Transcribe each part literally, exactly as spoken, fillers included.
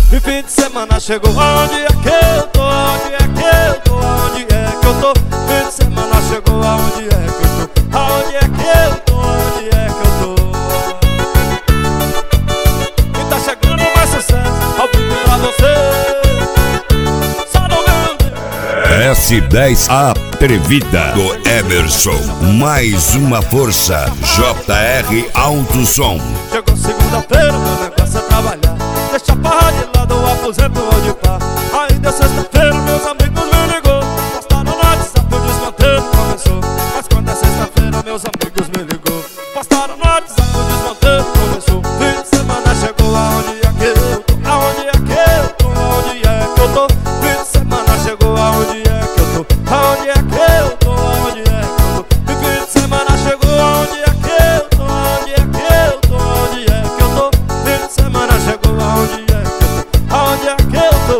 E fim de semana chegou, aonde é que eu tô? Aonde é que eu tô? Aonde é que eu tô? Fim de semana chegou, aonde é que eu tô? Aonde é que eu tô? Aonde é que eu tô? E tá chegando mais sucesso ao vivo pra você. Só no meu S dez Atrevida do Emerson. Mais uma força. J R Alto Som. Chegou segunda-feira, meu negócio é trabalhar. Deixa a parra de lado, o aposento onde pá. Aí deu sexta-feira, meus amigos me ligou. Postaram no WhatsApp, o desmanteiro começou. Mas quando é sexta-feira, meus amigos me ligou. Postaram no WhatsApp, o desmanteiro começou. Fim de semana chegou, aonde é que eu tô? Aonde é que eu tô? Aonde é que eu tô? Fim de semana chegou, aonde é que eu tô? Aonde é que eu tô? Aonde é que eu tô? E fim de semana chegou, aonde é que eu tô? Aonde é que eu tô? Aonde é que eu tô? Fim de semana chegou, aonde é que eu tô? Aonde é que eu tô?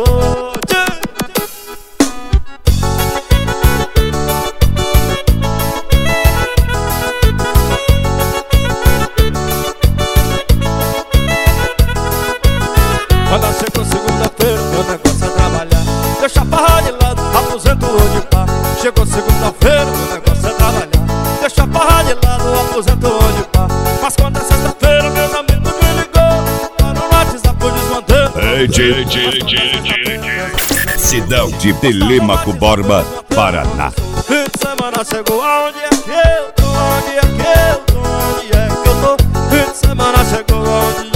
Quando chegou segunda-feira, meu negócio é trabalhar. Deixa a farra de lado, aposento onde pá. Chegou segunda-feira, meu negócio é trabalhar. Deixa a farra de lado, aposento onde pá. Mas quando é sexta-feira, meus amigos me ligou. Lá no WhatsApp eu desmantei. Cidão de Telêmaco Borba, Paraná. Fim de semana chegou, aonde é que eu tô? Aonde é que eu tô? Aonde é que eu tô? Fim de semana chegou, aonde